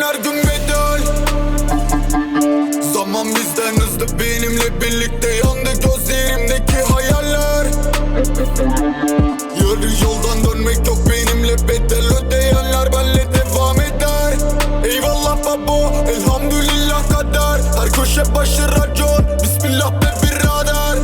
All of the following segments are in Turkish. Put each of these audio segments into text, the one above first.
her gün bedel. Zaman bizden hızlı, benimle birlikte yandı gözlerimdeki hayaller. Yarı yoldan dönmek yok, benimle bedel ödeyenler benle devam eder. Eyvallah babo, elhamdülillah kader. Her köşe başı racon, bismillah be birader.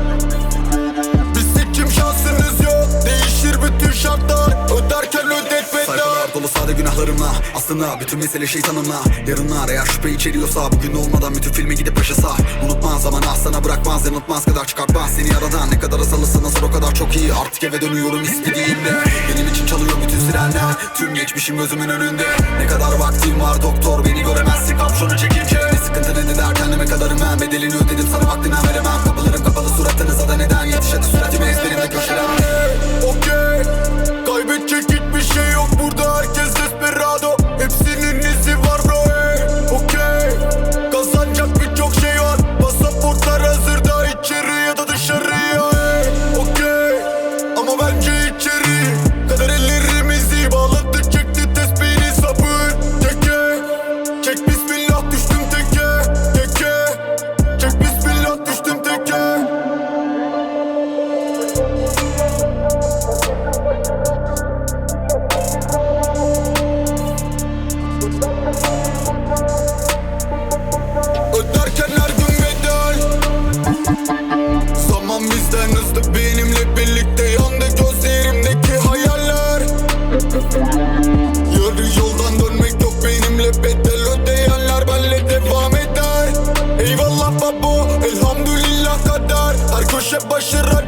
Bizde kim şansınız yok, değişir bütün şartlar. Öderken ödet bedel. Sayfalar dolu sade günahlarımla, aslında bütün mesele şeytanımla. Yarınlar eğer şüphe içeriyorsa, bugün olmadan bütün filme gidip başa sar. Unutmaz zaman sana bırakmaz, yanıltmaz kadar çıkartmaz seni aradan. Ne kadar asılısın nasıl o kadar çok iyi, artık eve dönüyorum istediğimde. Benim için çalıyor bütün sirenler, tüm geçmişim gözümün önünde. Ne kadar vaktim var doktor, beni göremezsin kapşonu çekince. Ne sıkıntı ne der kendime kadarım ben, bedelini ödedim sana vaktinden veremem. Kapılarım kapalı suratınıza da neden, yetiş hadi süratimi ezberimde köşeler. Okey, kaybedecek hiçbir şey yok burada, herkes desperado. Hepsinin izi var bro, hey. Okey, kazanacak birçok şey var, pasaportlar hazırda, içeri ya da dışarıya, hey. Okey, ama bence içeri. Kader ellerimizi bağladı, çekti tesbihini sabır. Teke, çek bismillah düştüm teke. Teke, çek bismillah düştüm teke. Öderken her gün bedel. Zaman bizden hızlı, benimle birlikte yandı gözlerimdeki hayaller. Yarı yoldan dönmek yok, benimle bedel ödeyenler benle devam eder. Eyvallah babo, elhamdülillah kader. Her köşe başı